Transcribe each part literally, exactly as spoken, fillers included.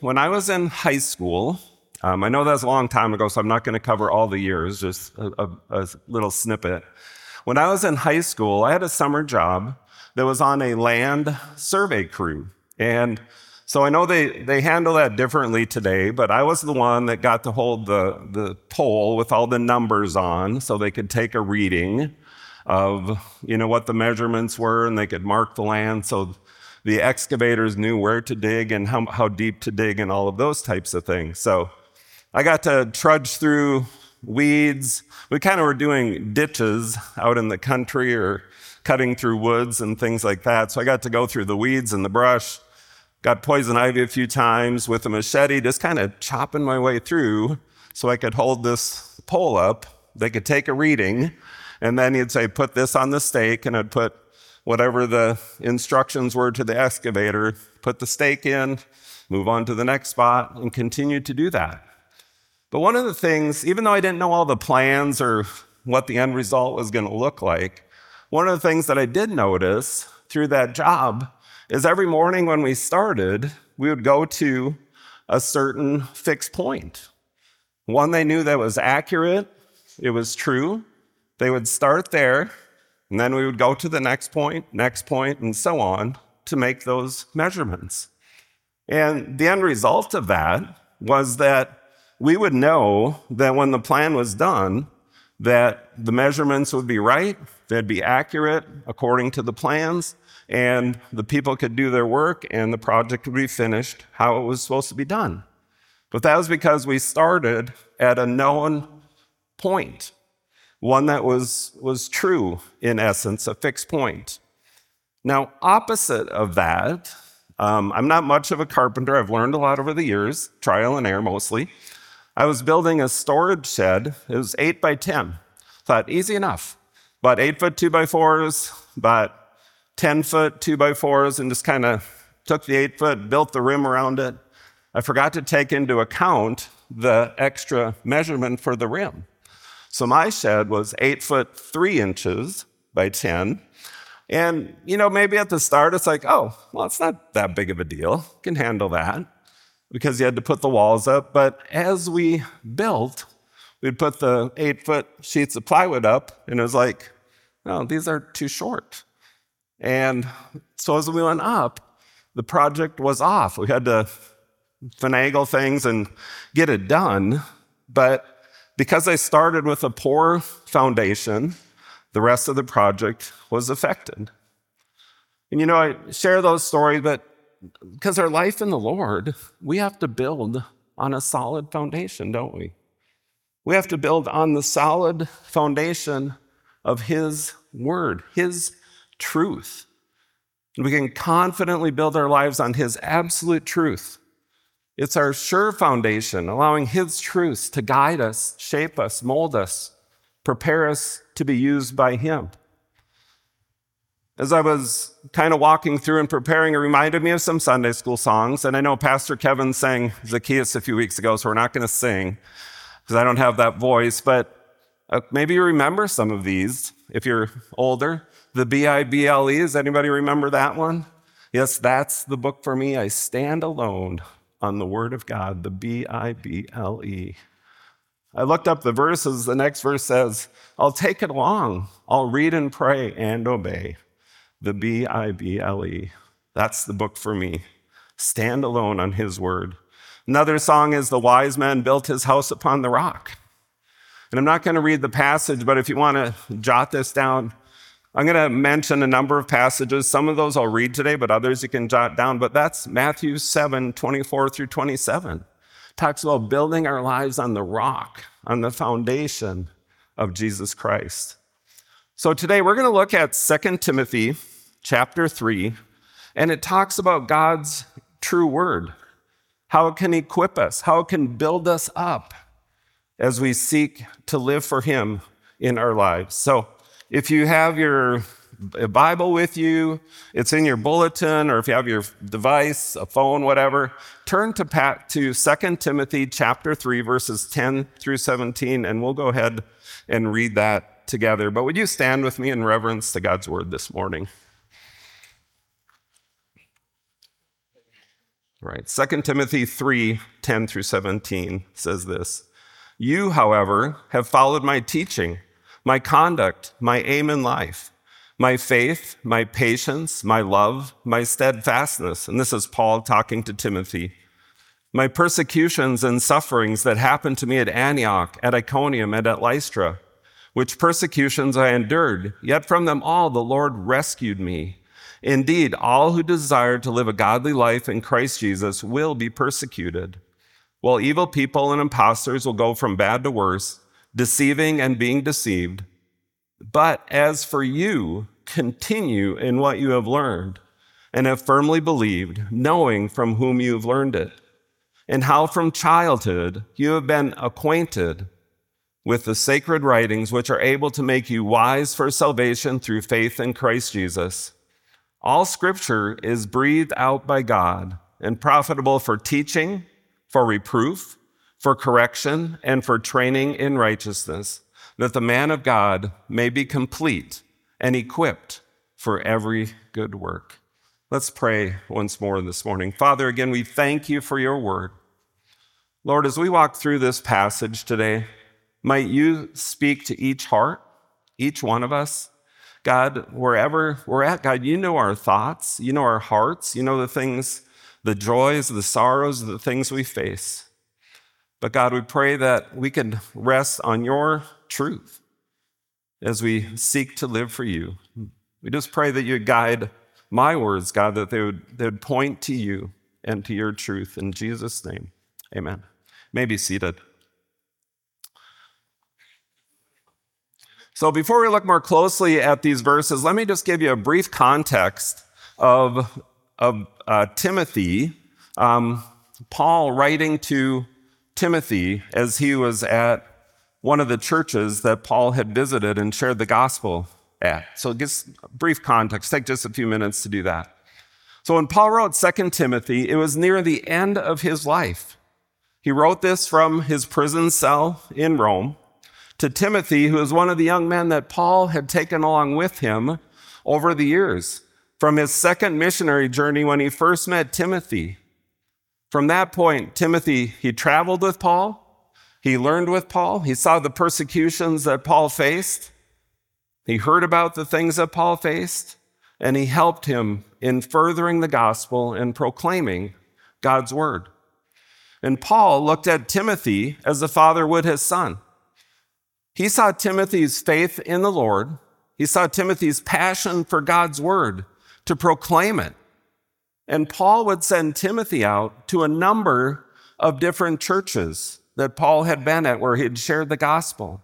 when I was in high school, um, I know that's a long time ago, so I'm not going to cover all the years, just a, a, a little snippet. When I was in high school, I had a summer job that was on a land survey crew. And so I know they, they handle that differently today, but I was the one that got to hold the, the pole with all the numbers on so they could take a reading of, you know, what the measurements were, and they could mark the land so the excavators knew where to dig and how, how deep to dig and all of those types of things. So I got to trudge through weeds. We kind of were doing ditches out in the country or cutting through woods and things like that. So I got to go through the weeds and the brush, got poison ivy a few times with a machete, just kind of chopping my way through so I could hold this pole up. They could take a reading, and then he'd say, put this on the stake, and I'd put whatever the instructions were to the excavator, put the stake in, move on to the next spot, and continue to do that. But one of the things, even though I didn't know all the plans or what the end result was going to look like, one of the things that I did notice through that job is every morning when we started, we would go to a certain fixed point. One they knew that was accurate, it was true. They would start there, and then we would go to the next point, next point, and so on to make those measurements. And the end result of that was that we would know that when the plan was done, that the measurements would be right, they'd be accurate according to the plans, and the people could do their work, and the project would be finished how it was supposed to be done. But that was because we started at a known point, one that was, was true, in essence, a fixed point. Now, opposite of that, um, I'm not much of a carpenter. I've learned a lot over the years, trial and error mostly. I was building a storage shed. It was eight by ten. Thought, easy enough. About eight foot two by fours, about ten foot two by fours, and just kind of took the eight foot, built the rim around it. I forgot to take into account the extra measurement for the rim. So my shed was eight foot three inches by ten. And, you know, maybe at the start it's like, oh, well, it's not that big of a deal. Can handle that, because you had to put the walls up. But as we built, we'd put the eight foot sheets of plywood up, and it was like, no, these are too short. And so as we went up, the project was off. We had to finagle things and get it done. But because I started with a poor foundation, the rest of the project was affected. And you know, I share those stories, but because our life in the Lord, we have to build on a solid foundation, don't we? We have to build on the solid foundation of His Word, His truth. And we can confidently build our lives on His absolute truth. It's our sure foundation, allowing His truths to guide us, shape us, mold us, prepare us to be used by Him. As I was kind of walking through and preparing, it reminded me of some Sunday school songs. And I know Pastor Kevin sang Zacchaeus a few weeks ago, so we're not going to sing because I don't have that voice. But uh, maybe you remember some of these if you're older. The B I B L E, does anybody remember that one? Yes, that's the book for me. I stand alone on the Word of God, the B I B L E. I looked up the verses. The next verse says, I'll take it along. I'll read and pray and obey. The B I B L E. That's the book for me. Stand alone on His Word. Another song is The Wise Man Built His House Upon the Rock. And I'm not going to read the passage, but if you want to jot this down, I'm going to mention a number of passages. Some of those I'll read today, but others you can jot down. But that's Matthew seven, twenty-four through twenty-seven. It talks about building our lives on the rock, on the foundation of Jesus Christ. So today we're going to look at Second Timothy chapter three, and it talks about God's true word, how it can equip us, how it can build us up as we seek to live for Him in our lives. So if you have your Bible with you, it's in your bulletin, or if you have your device, a phone, whatever, turn to Pat to Second Timothy chapter three, verses ten through seventeen, and we'll go ahead and read that together. But would you stand with me in reverence to God's word this morning? Right. Second Timothy three, ten through seventeen says this. You, however, have followed my teaching, my conduct, my aim in life, my faith, my patience, my love, my steadfastness. And this is Paul talking to Timothy. My persecutions and sufferings that happened to me at Antioch, at Iconium, and at Lystra, which persecutions I endured, yet from them all the Lord rescued me. Indeed, all who desire to live a godly life in Christ Jesus will be persecuted, while evil people and impostors will go from bad to worse, deceiving and being deceived. But as for you, continue in what you have learned and have firmly believed, knowing from whom you have learned it, and how from childhood you have been acquainted with the sacred writings, which are able to make you wise for salvation through faith in Christ Jesus. All scripture is breathed out by God and profitable for teaching, for reproof, for correction, and for training in righteousness, that the man of God may be complete and equipped for every good work. Let's pray once more this morning. Father, again, we thank you for your word. Lord, as we walk through this passage today, might you speak to each heart, each one of us. God, wherever we're at, God, you know our thoughts, you know our hearts, you know the things, the joys, the sorrows, the things we face. But God, we pray that we can rest on your truth as we seek to live for you. We just pray that you guide my words, God, that they would, they would point to you and to your truth. In Jesus' name, amen. You may be seated. So before we look more closely at these verses, let me just give you a brief context of, of uh, Timothy, um, Paul writing to Timothy as he was at one of the churches that Paul had visited and shared the gospel at. So just brief context, take just a few minutes to do that. So when Paul wrote Second Timothy, it was near the end of his life. He wrote this from his prison cell in Rome to Timothy, who is one of the young men that Paul had taken along with him over the years from his second missionary journey when he first met Timothy. From that point, Timothy, he traveled with Paul, he learned with Paul, he saw the persecutions that Paul faced, he heard about the things that Paul faced, and he helped him in furthering the gospel and proclaiming God's word. And Paul looked at Timothy as the father would his son. He saw Timothy's faith in the Lord. He saw Timothy's passion for God's word to proclaim it. And Paul would send Timothy out to a number of different churches that Paul had been at where he had shared the gospel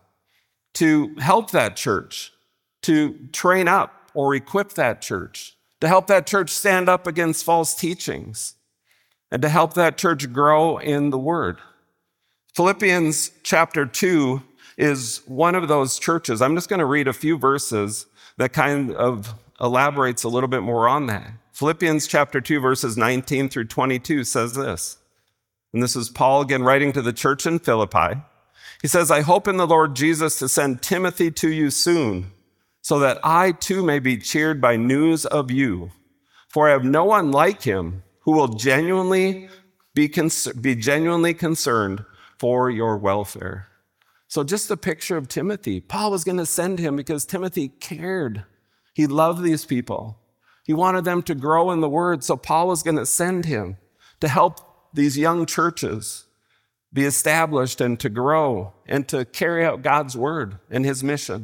to help that church, to train up or equip that church, to help that church stand up against false teachings, and to help that church grow in the word. Philippians chapter two is one of those churches. I'm just going to read a few verses that kind of elaborates a little bit more on that. Philippians chapter two, verses nineteen through twenty-two says this. And this is Paul again writing to the church in Philippi. He says, I hope in the Lord Jesus to send Timothy to you soon, so that I too may be cheered by news of you. For I have no one like him who will genuinely be, cons- be genuinely concerned for your welfare. So just a picture of Timothy. Paul was going to send him because Timothy cared. He loved these people. He wanted them to grow in the word. So Paul was going to send him to help these young churches be established and to grow and to carry out God's word and his mission.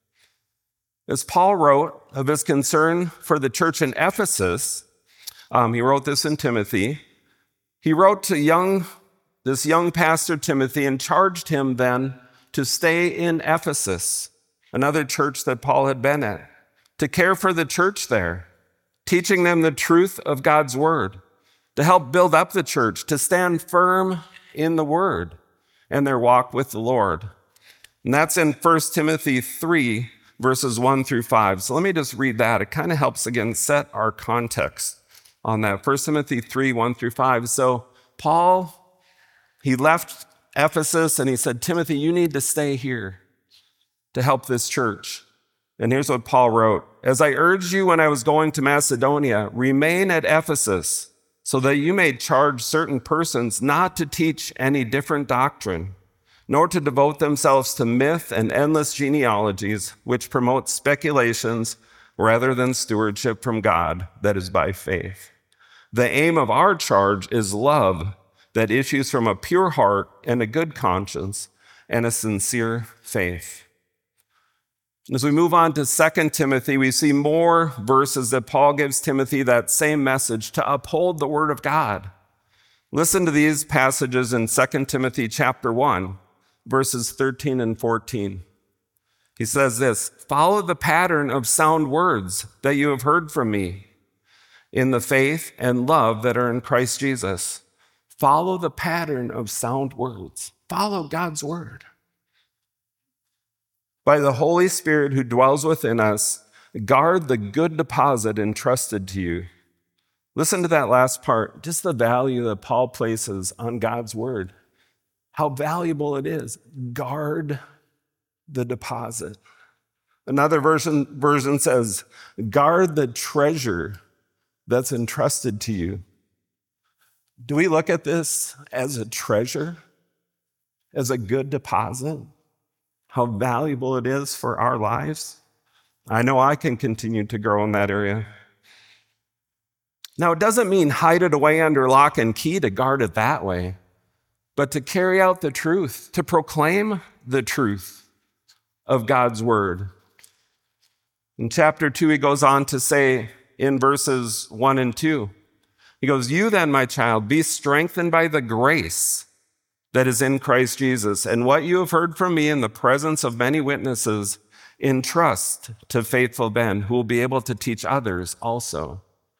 As Paul wrote of his concern for the church in Ephesus, um, he wrote this in Timothy. He wrote to young, this young pastor Timothy and charged him then to stay in Ephesus, another church that Paul had been at, to care for the church there, teaching them the truth of God's word, to help build up the church, to stand firm in the word and their walk with the Lord. And that's in First Timothy three, verses one through five. So let me just read that. It kind of helps, again, set our context on that. First Timothy three, one through five. So Paul, he left Ephesus and he said, Timothy, you need to stay here to help this church. And here's what Paul wrote. As I urged you when I was going to Macedonia, remain at Ephesus so that you may charge certain persons not to teach any different doctrine, nor to devote themselves to myth and endless genealogies, which promote speculations rather than stewardship from God that is by faith. The aim of our charge is love that issues from a pure heart and a good conscience and a sincere faith. As we move on to Second Timothy, we see more verses that Paul gives Timothy that same message to uphold the word of God. Listen to these passages in Second Timothy chapter one, verses thirteen and fourteen. He says this, "Follow the pattern of sound words that you have heard from me in the faith and love that are in Christ Jesus." Follow the pattern of sound words. Follow God's word. By the Holy Spirit who dwells within us, guard the good deposit entrusted to you. Listen to that last part, just the value that Paul places on God's word. How valuable it is. Guard the deposit. Another version, version says, guard the treasure that's entrusted to you. Do we look at this as a treasure, as a good deposit? How valuable it is for our lives? I know I can continue to grow in that area. Now, it doesn't mean hide it away under lock and key to guard it that way, but to carry out the truth, to proclaim the truth of God's word. In chapter two, he goes on to say in verses one and two, he goes, "You then, my child, be strengthened by the grace that is in Christ Jesus, and what you have heard from me in the presence of many witnesses, entrust to faithful men who will be able to teach others also."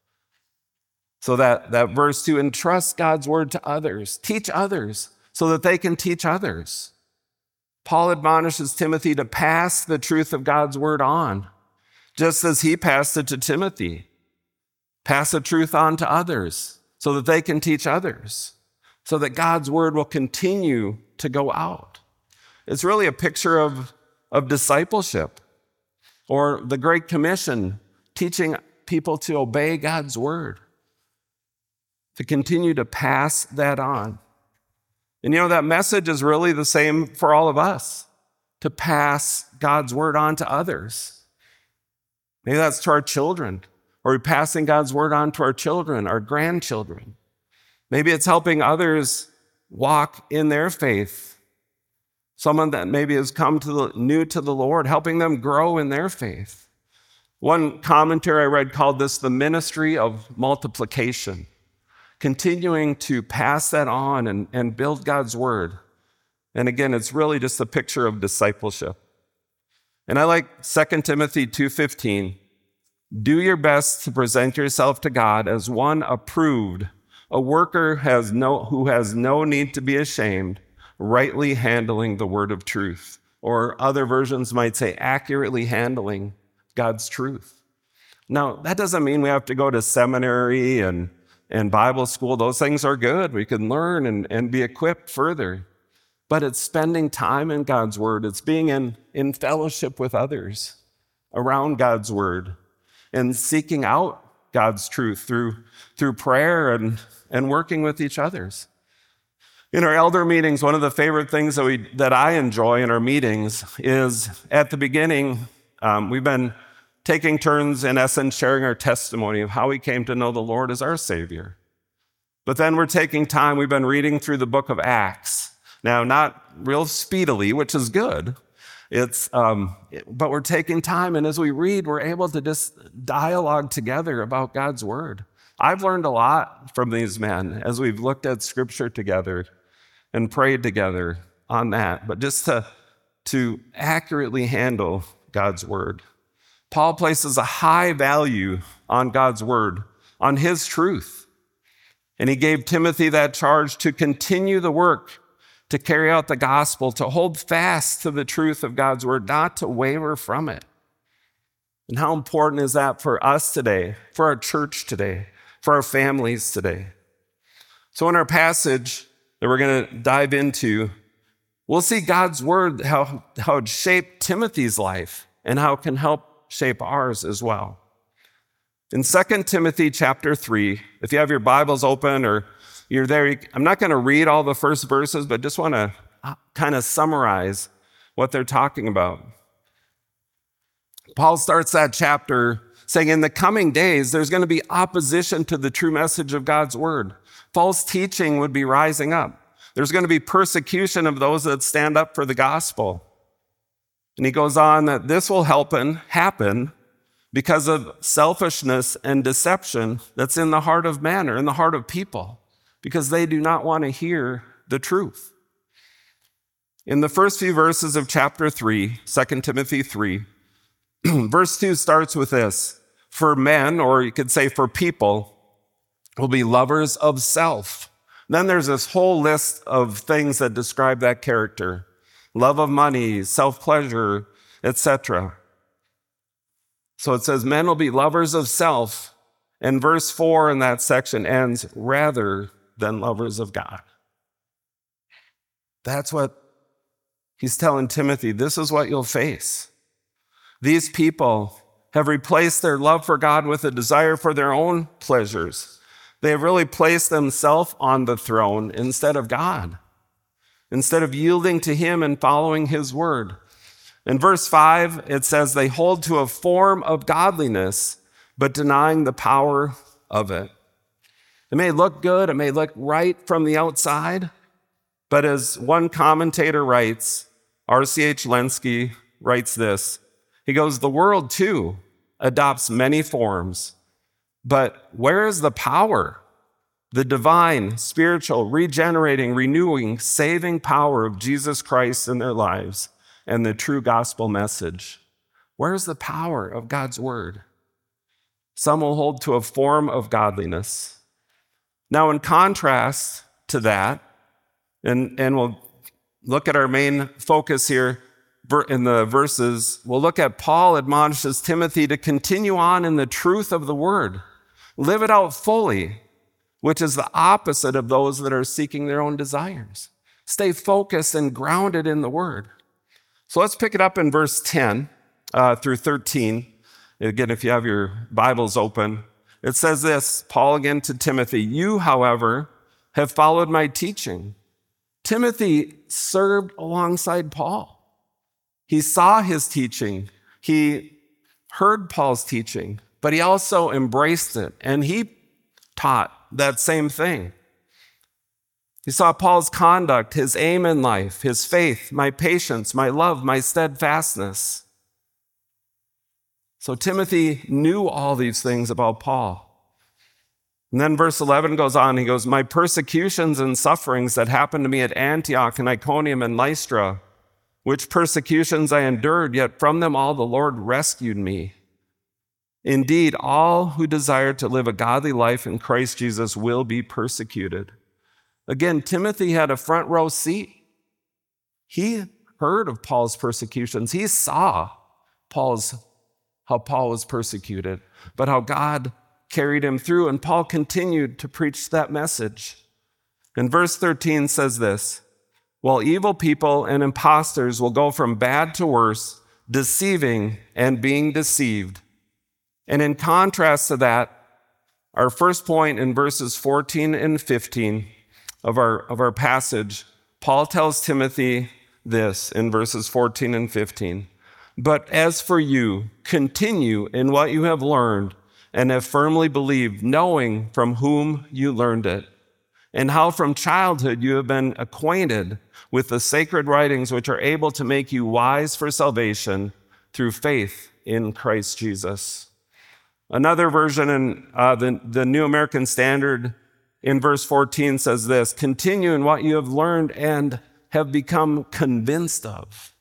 So that, that verse two, entrust God's word to others, teach others so that they can teach others. Paul admonishes Timothy to pass the truth of God's word on, just as he passed it to Timothy. Pass the truth on to others so that they can teach others, so that God's word will continue to go out. It's really a picture of, of discipleship or the Great Commission, teaching people to obey God's word, to continue to pass that on. And you know, that message is really the same for all of us, to pass God's word on to others. Maybe that's to our children, or passing God's word on to our children, our grandchildren. Maybe it's helping others walk in their faith. Someone that maybe has come to the, new to the Lord, helping them grow in their faith. One commentary I read called this the ministry of multiplication, continuing to pass that on and, and build God's word. And again, it's really just a picture of discipleship. And I like Second Timothy two fifteen. Do your best to present yourself to God as one approved, a worker has no, who has no need to be ashamed, rightly handling the word of truth. Or other versions might say accurately handling God's truth. Now, that doesn't mean we have to go to seminary and, and Bible school. Those things are good. We can learn and, and be equipped further. But it's spending time in God's word. It's being in, in fellowship with others around God's word and seeking out God's truth through, through prayer and, and working with each others. In our elder meetings, one of the favorite things that, we, that I enjoy in our meetings is at the beginning, um, we've been taking turns, in essence, sharing our testimony of how we came to know the Lord as our Savior. But then we're taking time, we've been reading through the book of Acts. Now, not real speedily, which is good. It's, um, but we're taking time, and as we read, we're able to just dialogue together about God's word. I've learned a lot from these men as we've looked at scripture together and prayed together on that, but just to, to accurately handle God's word. Paul places a high value on God's word, on his truth, and he gave Timothy that charge to continue the work, to carry out the gospel, to hold fast to the truth of God's word, not to waver from it. And how important is that for us today, for our church today, for our families today? So in our passage that we're going to dive into, we'll see God's word, how, how it shaped Timothy's life and how it can help shape ours as well. In Second Timothy chapter three, if you have your Bibles open or you're there, I'm not going to read all the first verses, but just want to kind of summarize what they're talking about. Paul starts that chapter saying, in the coming days, there's going to be opposition to the true message of God's word. False teaching would be rising up. There's going to be persecution of those that stand up for the gospel. And he goes on that this will happen, happen because of selfishness and deception that's in the heart of man or in the heart of people, because they do not want to hear the truth. In the first few verses of chapter three, Second Timothy three, verse two starts with this: for men, or you could say for people, will be lovers of self. Then there's this whole list of things that describe that character: love of money, self-pleasure, et cetera. So it says men will be lovers of self, and verse four in that section ends, rather than lovers of God. That's what he's telling Timothy. This is what you'll face. These people have replaced their love for God with a desire for their own pleasures. They have really placed themselves on the throne instead of God, instead of yielding to him and following his word. In verse five, it says they hold to a form of godliness, but denying the power of it. It may look good, it may look right from the outside, but as one commentator writes, R C H Lenski writes this, he goes, the world too adopts many forms, but where is the power, the divine, spiritual, regenerating, renewing, saving power of Jesus Christ in their lives and the true gospel message? Where's the power of God's word? Some will hold to a form of godliness. Now, in contrast to that, and, and we'll look at our main focus here in the verses, we'll look at Paul admonishes Timothy to continue on in the truth of the word. Live it out fully, which is the opposite of those that are seeking their own desires. Stay focused and grounded in the word. So let's pick it up in verse ten uh, through thirteen. Again, if you have your Bibles open, it says this, Paul again to Timothy, you, however, have followed my teaching. Timothy served alongside Paul. He saw his teaching. He heard Paul's teaching, but he also embraced it, and he taught that same thing. He saw Paul's conduct, his aim in life, his faith, my patience, my love, my steadfastness. So Timothy knew all these things about Paul. And then verse eleven goes on, he goes, my persecutions and sufferings that happened to me at Antioch and Iconium and Lystra, which persecutions I endured, yet from them all the Lord rescued me. Indeed, all who desire to live a godly life in Christ Jesus will be persecuted. Again, Timothy had a front row seat. He heard of Paul's persecutions. He saw Paul's, how Paul was persecuted, but how God carried him through, and Paul continued to preach that message. And verse thirteen says this, while evil people and impostors will go from bad to worse, deceiving and being deceived. And in contrast to that, our first point in verses fourteen and fifteen of our, of our passage, Paul tells Timothy this in verses fourteen and fifteen. But as for you, continue in what you have learned and have firmly believed, knowing from whom you learned it, and how from childhood you have been acquainted with the sacred writings which are able to make you wise for salvation through faith in Christ Jesus. Another version in uh, the, the New American Standard in verse fourteen says this, continue in what you have learned and have become convinced of.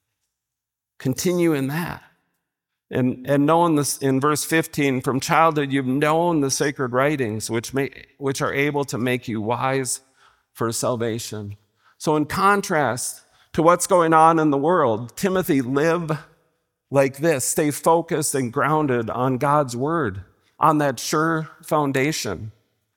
Continue in that. And, and knowing this in verse fifteen, from childhood you've known the sacred writings which, may, which are able to make you wise for salvation. So in contrast to what's going on in the world, Timothy, live like this. Stay focused and grounded on God's word, on that sure foundation.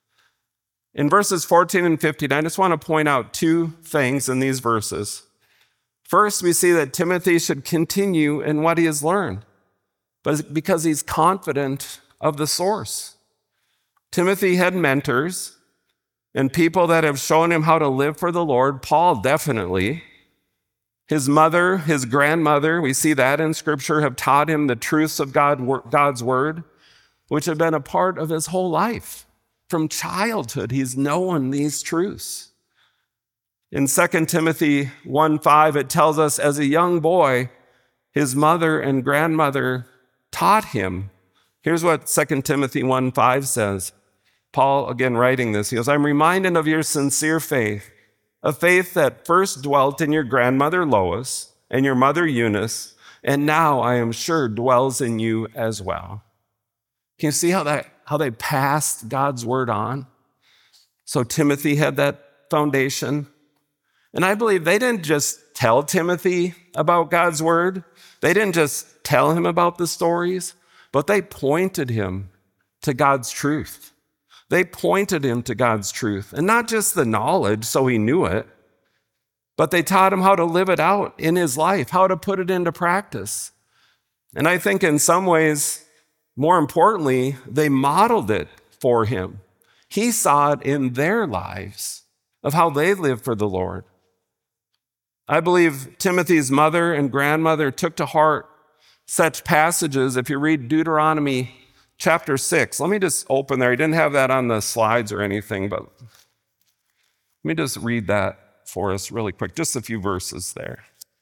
In verses fourteen and fifteen, I just want to point out two things in these verses. First, we see that Timothy should continue in what he has learned, but because he's confident of the source. Timothy had mentors and people that have shown him how to live for the Lord. Paul definitely. His mother, his grandmother, we see that in Scripture, have taught him the truths of God, God's word, which have been a part of his whole life. From childhood, he's known these truths. In Second Timothy one five, it tells us as a young boy, his mother and grandmother taught him. Here's what Second Timothy one five says. Paul, again, writing this, he goes, I'm reminded of your sincere faith, a faith that first dwelt in your grandmother Lois and your mother Eunice, and now I am sure dwells in you as well. Can you see how that how they passed God's word on? So Timothy had that foundation. And I believe they didn't just tell Timothy about God's word. They didn't just tell him about the stories, but they pointed him to God's truth. They pointed him to God's truth, and not just the knowledge so he knew it, but they taught him how to live it out in his life, how to put it into practice. And I think in some ways, more importantly, they modeled it for him. He saw it in their lives of how they lived for the Lord. I believe Timothy's mother and grandmother took to heart such passages. If you read Deuteronomy chapter six, let me just open there. I didn't have that on the slides or anything, but let me just read that for us really quick, just a few verses there.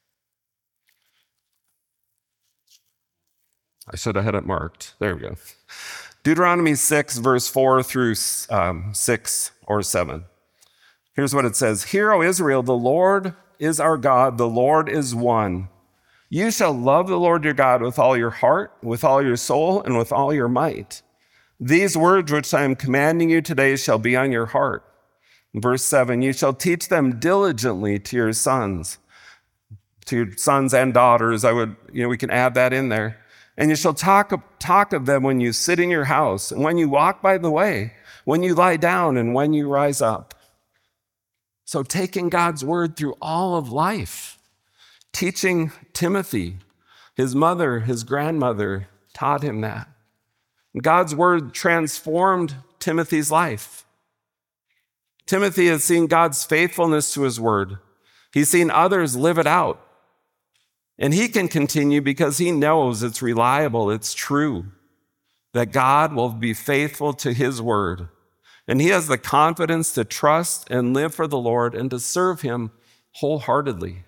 I should have had it marked. There we go. Deuteronomy six, verse four through um, six or seven. Here's what it says. Hear, O Israel, the Lord is our God, the Lord is one. You shall love the Lord your God with all your heart, with all your soul, and with all your might. These words which I am commanding you today shall be on your heart. Verse seven, you shall teach them diligently to your sons, to your sons and daughters. I would, you know, we can add that in there. And you shall talk, talk of them when you sit in your house, and when you walk by the way, when you lie down, and when you rise up. So taking God's word through all of life, teaching Timothy, his mother, his grandmother taught him that. God's word transformed Timothy's life. Timothy has seen God's faithfulness to his word. He's seen others live it out. And he can continue because he knows it's reliable, it's true, that God will be faithful to his word. And he has the confidence to trust and live for the Lord and to serve him wholeheartedly.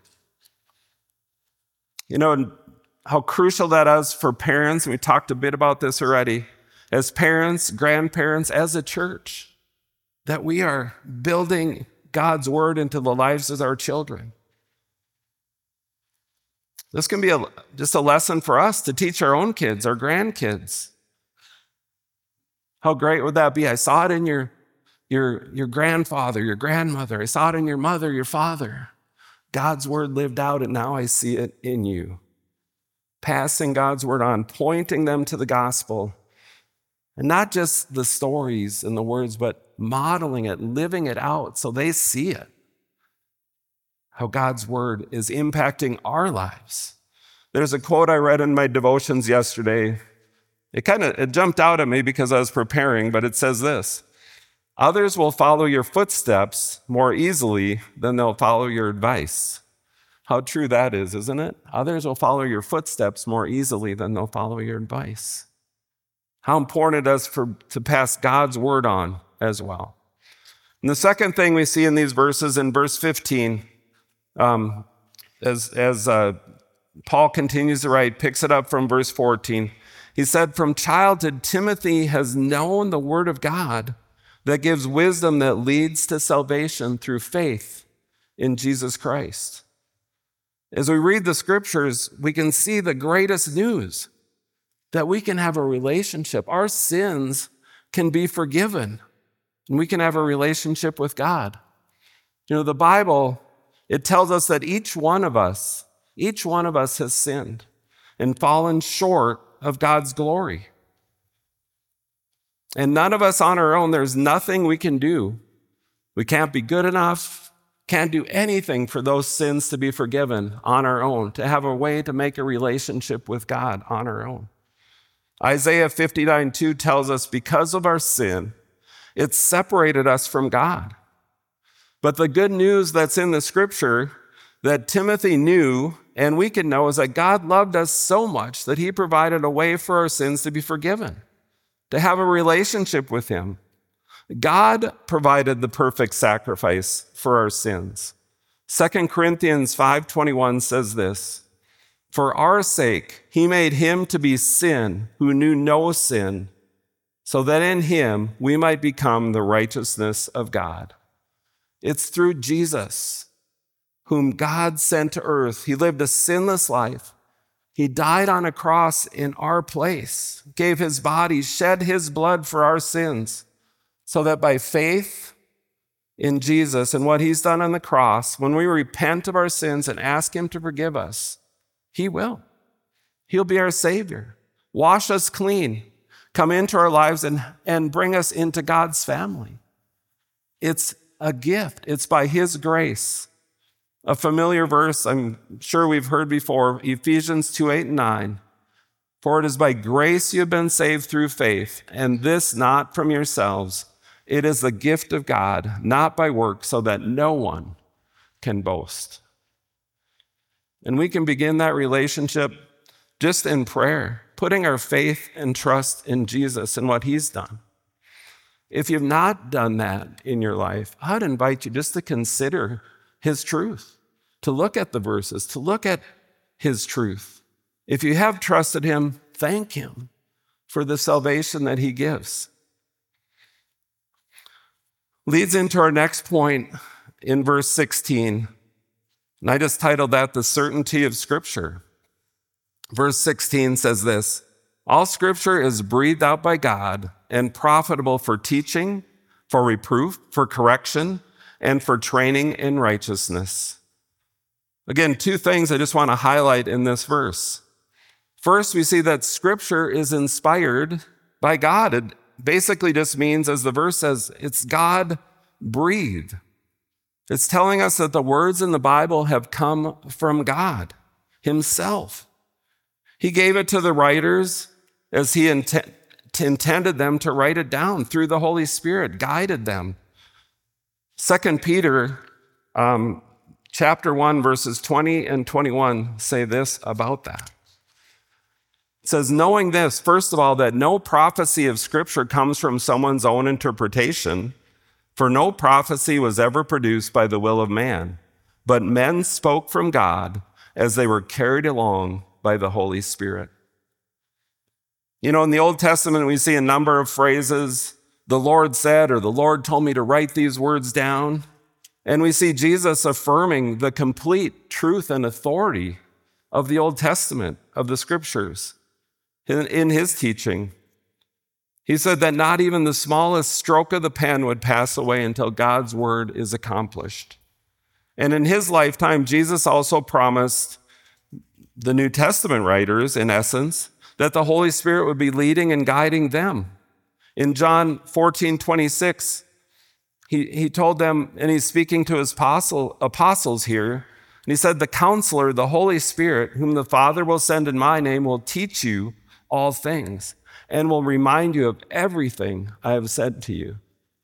You know how crucial that is for parents, and we talked a bit about this already, as parents, grandparents, as a church, that we are building God's word into the lives of our children. This can be a, just a lesson for us to teach our own kids, our grandkids. How great would that be? I saw it in your, your, your grandfather, your grandmother. I saw it in your mother, your father. God's word lived out, and now I see it in you. Passing God's word on, pointing them to the gospel. And not just the stories and the words, but modeling it, living it out so they see it. How God's word is impacting our lives. There's a quote I read in my devotions yesterday. It kind of it jumped out at me because I was preparing, but it says this: others will follow your footsteps more easily than they'll follow your advice. How true that is, isn't it? Others will follow your footsteps more easily than they'll follow your advice. How important it is for to pass God's word on as well. And the second thing we see in these verses, in verse fifteen, um, as, as uh, Paul continues to write, picks it up from verse fourteen. He said, from childhood, Timothy has known the word of God that gives wisdom that leads to salvation through faith in Jesus Christ. As we read the scriptures, we can see the greatest news, that we can have a relationship. Our sins can be forgiven, and we can have a relationship with God. You know, the Bible, it tells us that each one of us, each one of us has sinned and fallen short of God's glory. And none of us on our own, there's nothing we can do. We can't be good enough, can't do anything for those sins to be forgiven on our own, to have a way to make a relationship with God on our own. Isaiah fifty-nine two tells us because of our sin, it separated us from God. But the good news that's in the scripture that Timothy knew and we can know is that God loved us so much that he provided a way for our sins to be forgiven, to have a relationship with him. God provided the perfect sacrifice for our sins. Second Corinthians five twenty-one says this, "For our sake, he made him to be sin who knew no sin, so that in him we might become the righteousness of God." It's through Jesus, whom God sent to earth. He lived a sinless life. He died on a cross in our place, gave his body, shed his blood for our sins, so that by faith in Jesus and what he's done on the cross, when we repent of our sins and ask him to forgive us, he will. He'll be our Savior, wash us clean, come into our lives and, and bring us into God's family. It's a gift. It's by his grace. A familiar verse I'm sure we've heard before, Ephesians two eight and nine. "For it is by grace you have been saved through faith, and this not from yourselves. It is the gift of God, not by works, so that no one can boast." And we can begin that relationship just in prayer, putting our faith and trust in Jesus and what he's done. If you've not done that in your life, I'd invite you just to consider his truth, to look at the verses, to look at his truth. If you have trusted him, thank him for the salvation that he gives. Leads into our next point in verse sixteen. And I just titled that "The Certainty of Scripture." Verse sixteen says this, "All Scripture is breathed out by God and profitable for teaching, for reproof, for correction, and for training in righteousness." Again, two things I just want to highlight in this verse. First, we see that Scripture is inspired by God. It basically just means, as the verse says, it's God-breathed. It's telling us that the words in the Bible have come from God himself. He gave it to the writers as he int- intended them to write it down through the Holy Spirit, guided them. Second Peter um, chapter one, verses twenty and twenty-one say this about that. It says, "Knowing this, first of all, that no prophecy of Scripture comes from someone's own interpretation, for no prophecy was ever produced by the will of man, but men spoke from God as they were carried along by the Holy Spirit." You know, in the Old Testament, we see a number of phrases, "the Lord said," or "the Lord told me to write these words down." And we see Jesus affirming the complete truth and authority of the Old Testament, of the Scriptures, in, in his teaching. He said that not even the smallest stroke of the pen would pass away until God's word is accomplished. And in his lifetime, Jesus also promised the New Testament writers, in essence, that the Holy Spirit would be leading and guiding them. In John fourteen twenty-six, he, he told them, and he's speaking to his apostle, apostles here, and he said, "The Counselor, the Holy Spirit, whom the Father will send in my name, will teach you all things and will remind you of everything I have said to you."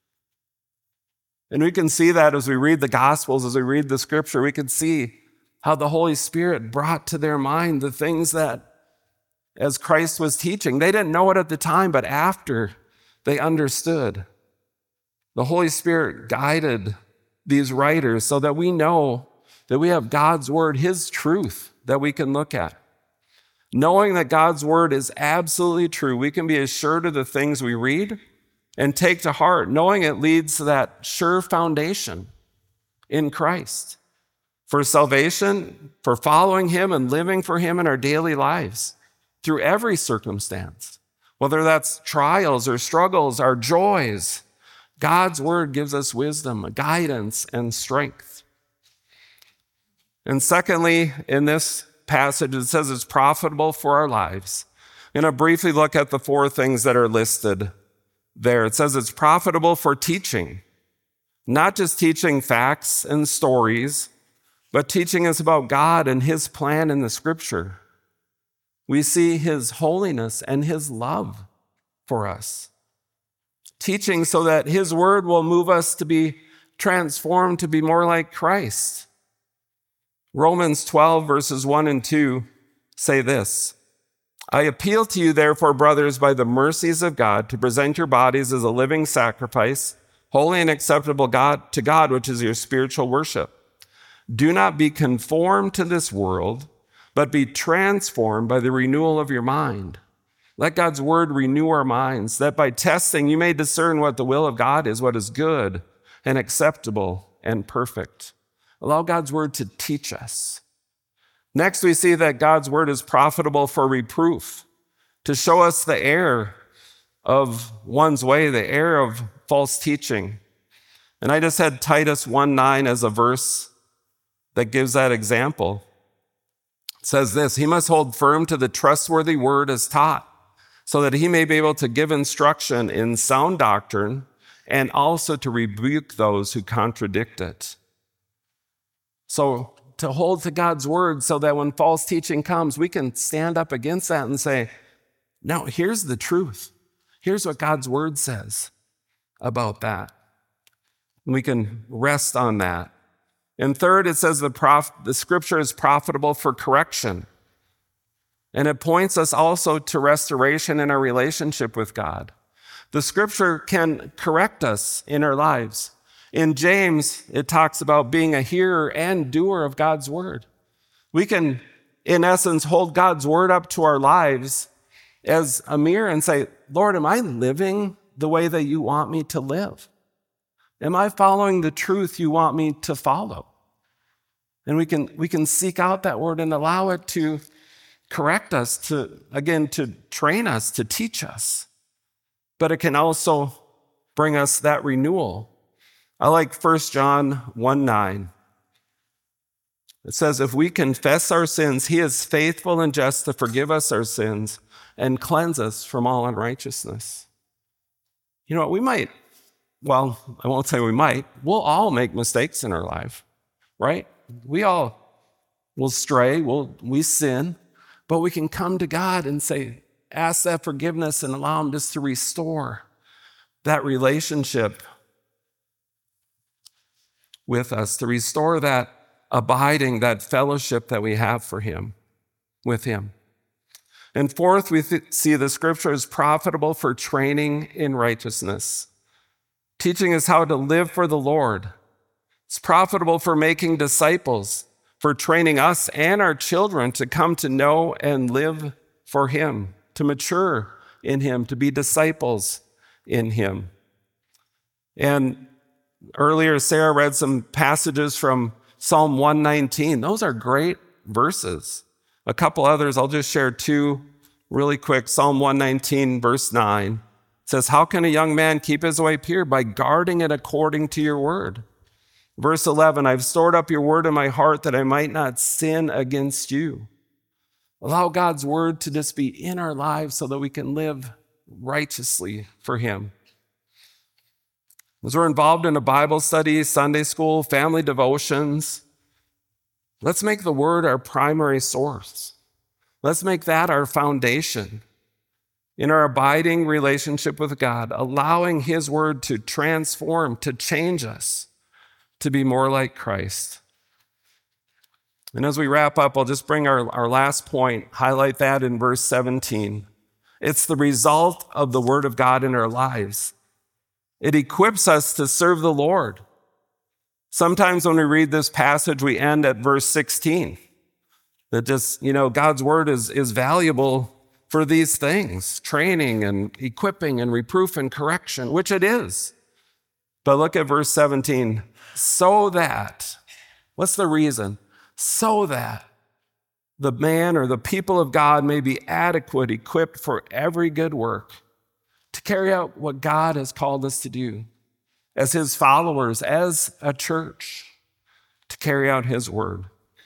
And we can see that as we read the Gospels, as we read the Scripture, we can see how the Holy Spirit brought to their mind the things that, as Christ was teaching, they didn't know it at the time, but after they understood, the Holy Spirit guided these writers so that we know that we have God's word, his truth, that we can look at. Knowing that God's word is absolutely true, we can be assured of the things we read and take to heart, knowing it leads to that sure foundation in Christ for salvation, for following him and living for him in our daily lives through every circumstance, whether that's trials or struggles or joys. God's word gives us wisdom, guidance, and strength. And secondly, in this passage, it says it's profitable for our lives. I'm going to briefly look at the four things that are listed there. It says it's profitable for teaching, not just teaching facts and stories, but teaching us about God and his plan in the Scripture. we see his holiness and his love for us. Teaching so that his word will move us to be transformed to be more like Christ. Romans twelve, verses one and two say this: I appeal to you, therefore, brothers, by the mercies of God, to present your bodies as a living sacrifice, holy and acceptable God to God, which is your spiritual worship. Do not be conformed to this world, but be transformed by the renewal of your mind. Let God's word renew our minds, that by testing you may discern what the will of God is, what is good and acceptable and perfect. Allow God's word to teach us. Next, we see that God's word is profitable for reproof, to show us the error of one's way, the error of false teaching. And I just had Titus one nine as a verse that gives that example. It says this: he must hold firm to the trustworthy word as taught, so that he may be able to give instruction in sound doctrine and also to rebuke those who contradict it. So to hold to God's word so that when false teaching comes, we can stand up against that and say, no, here's the truth. Here's what God's word says about that. And we can rest on that. And third, it says the, prof- the scripture is profitable for correction. And it points us also to restoration in our relationship with God. The scripture can correct us in our lives. In James, it talks about being a hearer and doer of God's word. We can, in essence, hold God's word up to our lives as a mirror and say, Lord, am I living the way that you want me to live? Am I following the truth you want me to follow? And we can, we can seek out that word and allow it to correct us, to, again, to train us, to teach us. But it can also bring us that renewal. I like First John one nine. It says, if we confess our sins, he is faithful and just to forgive us our sins and cleanse us from all unrighteousness. You know what, we might, well, I won't say we might, we'll all make mistakes in our life, right? We all will stray, we'll, we sin, but we can come to God and say, ask that forgiveness and allow him just to restore that relationship with us, to restore that abiding, that fellowship that we have for him, with him. And fourth, we th- see the scripture is profitable for training in righteousness, teaching us how to live for the Lord. It's profitable for making disciples, for training us and our children to come to know and live for him, to mature in him, to be disciples in him. And earlier, Sarah read some passages from Psalm one nineteen. Those are great verses. A couple others, I'll just share two really quick. Psalm one nineteen, verse nine says, how can a young man keep his way pure? By guarding it according to your word. Verse eleven, I've stored up your word in my heart that I might not sin against you. Allow God's word to just be in our lives so that we can live righteously for him. As we're involved in a Bible study, Sunday school, family devotions, let's make the word our primary source. Let's make that our foundation in our abiding relationship with God, allowing his word to transform, to change us, to be more like Christ. And as we wrap up, I'll just bring our, our last point, highlight that in verse seventeen. It's the result of the word of God in our lives. It equips us to serve the Lord. Sometimes when we read this passage, we end at verse sixteen. That just, you know, God's word is, is valuable for these things, training and equipping and reproof and correction, which it is. But look at verse seventeen. So that, what's the reason? So that the man or the people of God may be adequate, equipped for every good work, to carry out what God has called us to do as his followers, as a church, to carry out his word.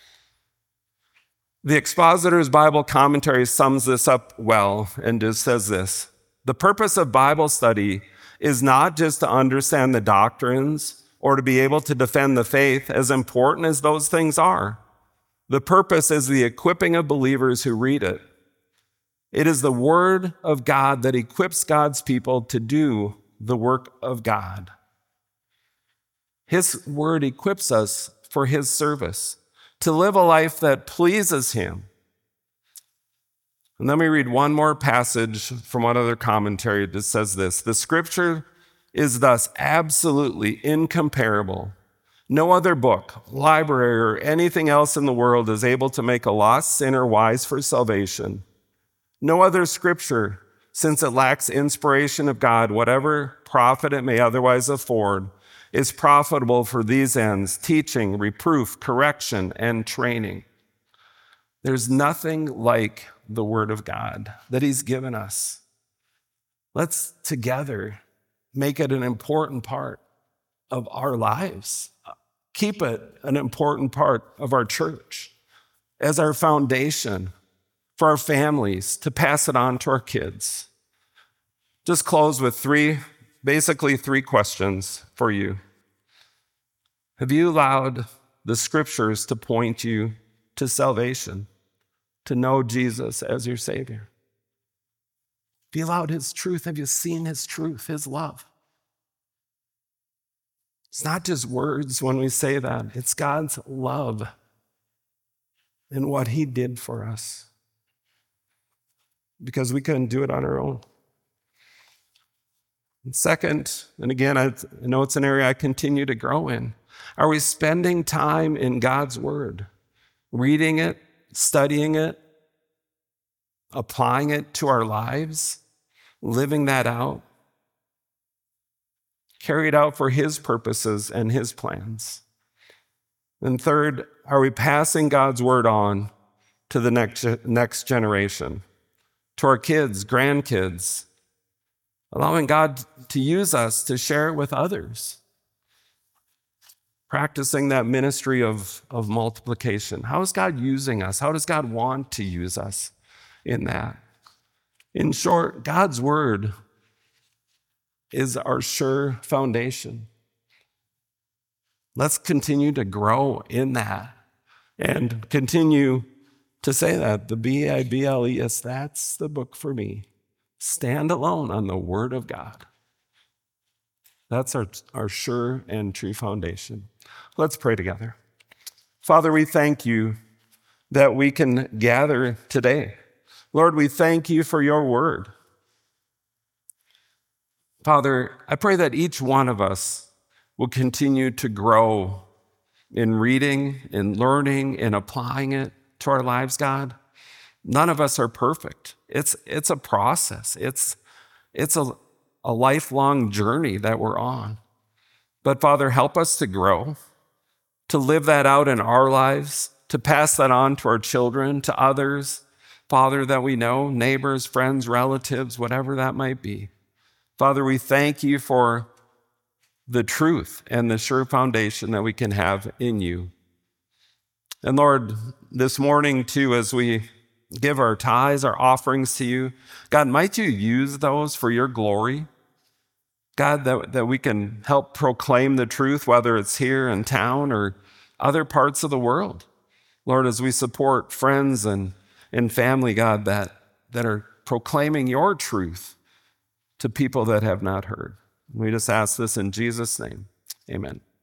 The Expositor's Bible Commentary sums this up well and just says this: the purpose of Bible study is not just to understand the doctrines or to be able to defend the faith, as important as those things are. The purpose is the equipping of believers who read it It is the word of God that equips God's people to do the work of God. His word equips us for his service, to live a life that pleases him. And let me read one more passage from one other commentary that says this: the scripture is thus absolutely incomparable. No other book, library, or anything else in the world is able to make a lost sinner wise for salvation. No other scripture, since it lacks inspiration of God, whatever profit it may otherwise afford, is profitable for these ends: teaching, reproof, correction, and training. There's nothing like the word of God that he's given us. Let's together make it an important part of our lives. Keep it an important part of our church as our foundation for our families, to pass it on to our kids. Just close with three, basically three questions for you. Have you allowed the scriptures to point you to salvation, to know Jesus as your Savior? Have you allowed his truth? Have you seen his truth, his love? It's not just words when we say that. It's God's love and what he did for us, because we couldn't do it on our own. And second, and again, I know it's an area I continue to grow in, are we spending time in God's word, reading it, studying it, applying it to our lives, living that out, carried out for his purposes and his plans? And third, are we passing God's word on to the next, next generation, to our kids, grandkids, allowing God to use us to share it with others, practicing that ministry of, of multiplication? How is God using us? How does God want to use us in that? In short, God's word is our sure foundation. Let's continue to grow in that and continue to say that, the B I B L E S, that's the book for me. Stand alone on the word of God. That's our, our sure and true foundation. Let's pray together. Father, we thank you that we can gather today. Lord, we thank you for your word. Father, I pray that each one of us will continue to grow in reading, in learning, in applying it to our lives, God. None of us are perfect. It's, it's a process. It's, it's a, a lifelong journey that we're on. But Father, help us to grow, to live that out in our lives, to pass that on to our children, to others, Father, that we know, neighbors, friends, relatives, whatever that might be. Father, we thank you for the truth and the sure foundation that we can have in you. And Lord, this morning too, as we give our tithes, our offerings to you, God, might you use those for your glory? God, that, that we can help proclaim the truth, whether it's here in town or other parts of the world. Lord, as we support friends and, and family, God, that, that are proclaiming your truth to people that have not heard. We just ask this in Jesus' name. Amen.